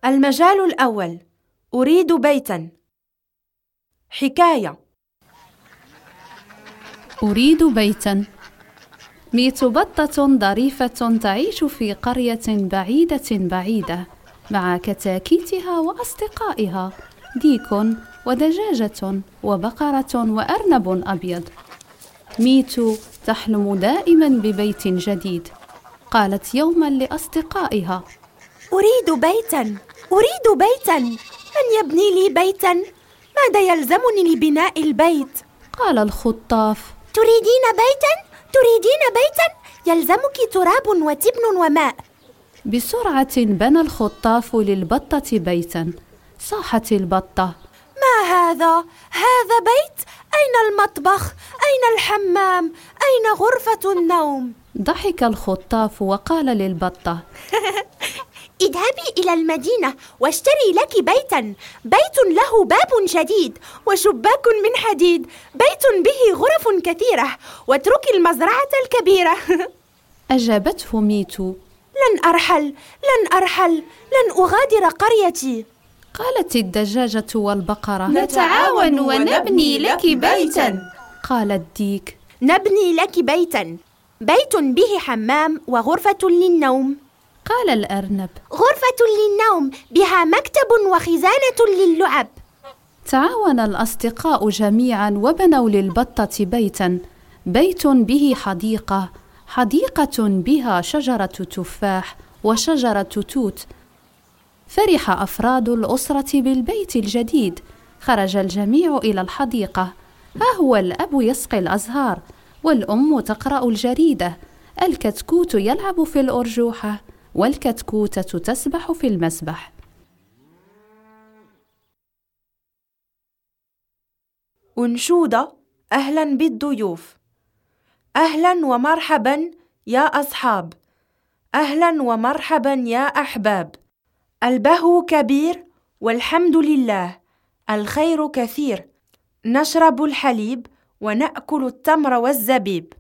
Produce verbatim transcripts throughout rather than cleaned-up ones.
المجال الأول: أريد بيتاً. حكاية. أريد بيتاً. ميت بطة ظريفة تعيش في قرية بعيدة بعيدة مع كتاكيتها وأصدقائها ديك ودجاجة وبقرة وأرنب أبيض. ميت تحلم دائما ببيت جديد. قالت يوما لأصدقائها: أريد بيتاً، أريد بيتاً، من يبني لي بيتاً؟ ماذا يلزمني لبناء البيت؟ قال الخطاف: تريدين بيتاً؟ تريدين بيتاً؟ يلزمك تراب وتبن وماء. بسرعة بنى الخطاف للبطة بيتاً. صاحت البطة: ما هذا؟ هذا بيت؟ أين المطبخ؟ أين الحمام؟ أين غرفة النوم؟ ضحك الخطاف وقال للبطة: اذهبي إلى المدينة واشتري لك بيتاً، بيت له باب جديد وشباك من حديد، بيت به غرف كثيرة، واتركي المزرعة الكبيرة. أجابته ميت: لن أرحل، لن أرحل، لن أغادر قريتي. قالت الدجاجة والبقرة: نتعاون ونبني لك بيتاً. قال الديك: نبني لك بيتاً، بيت به حمام وغرفة للنوم. قال الأرنب: غرفة للنوم بها مكتب وخزانة للعب. تعاون الأصدقاء جميعا وبنوا للبطة بيتا، بيت به حديقة، حديقة بها شجرة تفاح وشجرة توت. فرح أفراد الأسرة بالبيت الجديد. خرج الجميع إلى الحديقة. ها هو الأب يسقي الأزهار، والأم تقرأ الجريدة، الكتكوت يلعب في الأرجوحة، والكتكوتة تسبح في المسبح. أنشودة. أهلا بالضيوف. أهلا ومرحبا يا أصحاب، أهلا ومرحبا يا أحباب. البهو كبير والحمد لله، الخير كثير، نشرب الحليب ونأكل التمر والزبيب.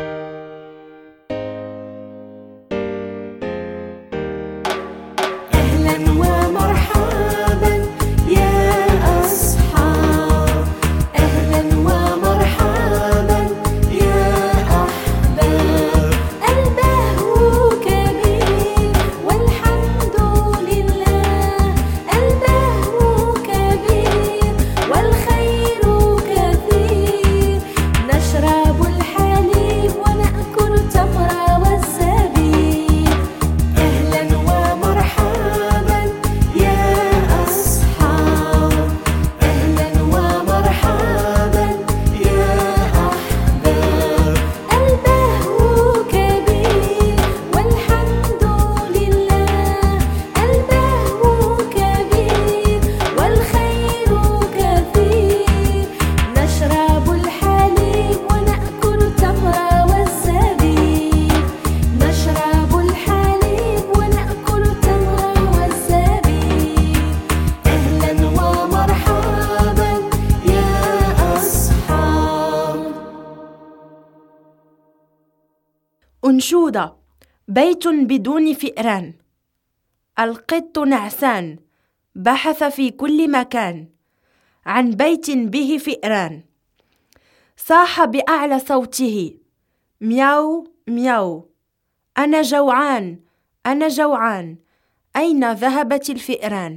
أنشودة. بيت بدون فئران. القط نعسان بحث في كل مكان عن بيت به فئران. صاح بأعلى صوته: مياو مياو، أنا جوعان، أنا جوعان، أين ذهبت الفئران؟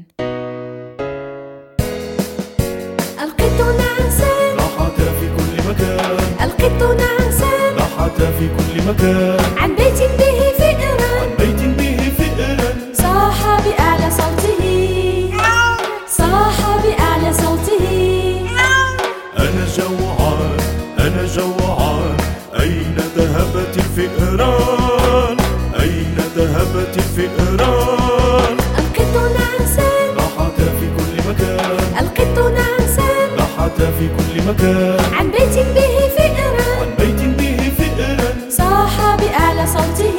القط نعسان بحث في كل مكان، القط نعسان بحث في كل مكان عن بيت به فئران، عن بيت به فئران. صاح بأعلى صوته، صاح بأعلى صوته: أنا جوعان، أنا جوعان، أين ذهبت الفئران؟ أين ذهبت الفئران؟ القط نعسان بحث في كل مكان، القط نعسان بحث في كل مكان عن بيت به فئران، عن بيت به فئران. صاح بأعلى صوته،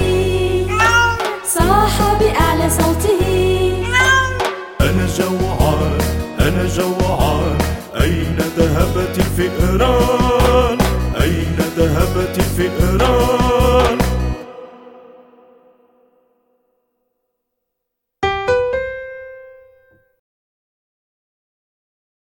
صاح بأعلى صوته: أنا جوعان، أنا جوعان، أين ذهبت الفئران؟